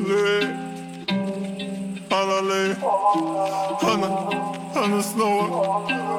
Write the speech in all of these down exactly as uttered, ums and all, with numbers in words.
Ли, она Ли, она, она снова.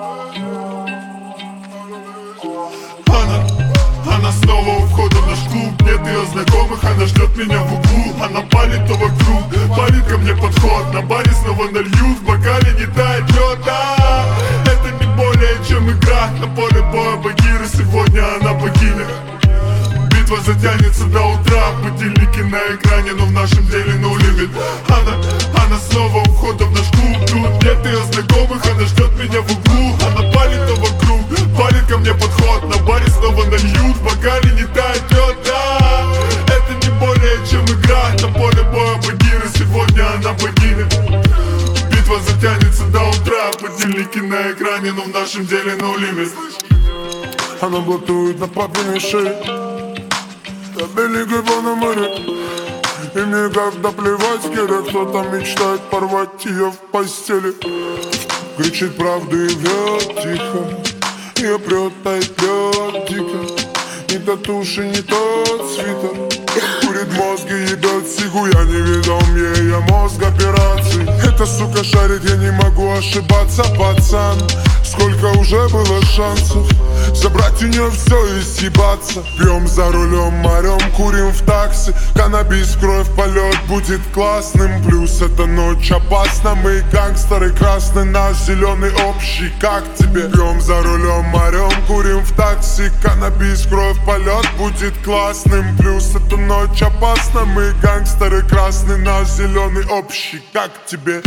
Она, она снова у входа в наш клуб. Нет ее знакомых, она ждет меня в углу. Она палит то вокруг, палит ко мне подход. На баре снова нальют, в бокале не тает лед. А, это не более чем игра. На поле боя Багира, сегодня она богиня. Битва затянется до утра, будильники на экране, но в нашем деле no limit. Она, она снова у входа в наш клуб. Тут нет ее знакомых, она ждет меня в углу. Она палит то вокруг, палит ко мне подход. На баре снова нальют, в бокале не тает лед. Да, это не более чем игра. На поле боя Багира, сегодня она богиня. Битва затянется до утра, будильники на экране, но в нашем деле no limit. Она блатует на папиной шее, я берегу его на море. И мне когда плевать, когда кто-то мечтает порвать ее в постели. Кричит правду и врет тихо, ее прет, а и прет дико. Ни татуши, ни тот свитер. Курит мозг и ебет сигу, я не видал мне ее мозг операций. Эта сука шарит, я не могу ошибаться, пацан. Сколько уже было шансов забрать у нее все и съебаться. Пьем за рулем, орем, курим в такси. Каннабис, кровь, полет будет классным. Плюс эта ночь опасна. Мы гангстеры, красный наш, зеленый общий. Как тебе? Пьем за рулем, орем, курим в такси. Каннабис, кровь, полет будет классным. Плюс эта ночь опасна. Мы гангстеры, красный наш, зеленый общий. Как тебе?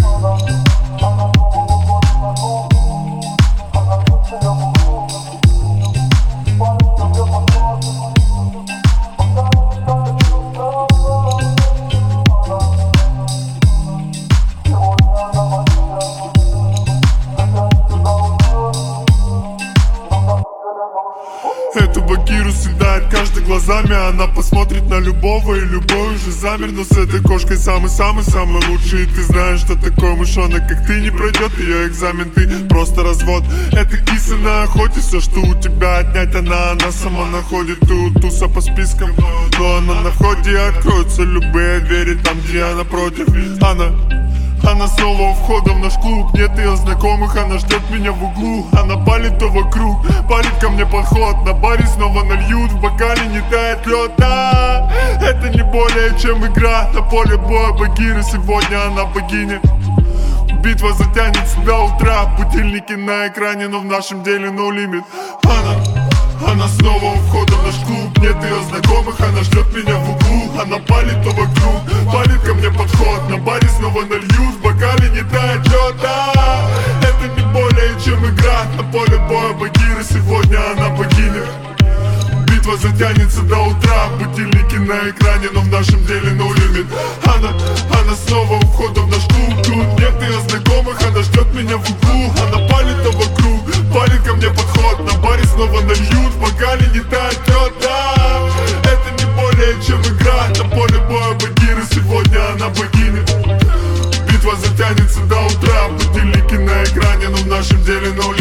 Эту Багиру съедает каждый глазами. Она посмотрит на любого, и любой уже замер. Но с этой кошкой самый-самый-самый лучший. И ты знаешь, что такой мышонок, как ты, не пройдет ее экзамен. Ты просто развод. Это киса на охоте. Все, что у тебя отнять, она, она сама находит. Ты у туса по спискам, но она на входе. Откроются любые двери там, где она против. Она Она снова у входа в наш клуб. Нет ее знакомых, она ждет меня в углу. Она палит то вокруг, палит ко мне подход. На баре снова нальют, в бокале не тает лед. А, это не более чем игра. На поле боя Багира, сегодня она богиня. Битва затянется до утра, будильники на экране, но в нашем деле no limit. Она, она снова у входа в наш клуб. Нет ее знакомых, она ждет меня в углу. Она палит то вокруг, палит ко мне подход. На баре снова нальют, в бокале не тает лед. А, это не более чем игра. На поле боя Багира, сегодня она богиня. Битва затянется до утра, будильники на экране, но в нашем деле no limit. Она, она снова у входа в наш клуб. Тут нет ее знакомых, она ждет меня в углу. Она палит то вокруг, палит ко мне подход. На баре снова нальют, в бокале не тает лед. Да, это не более чем игра. На поле боя Багира, сегодня она богиня. Битва затянется до утра, будильники на экране, но в нашем деле no limit.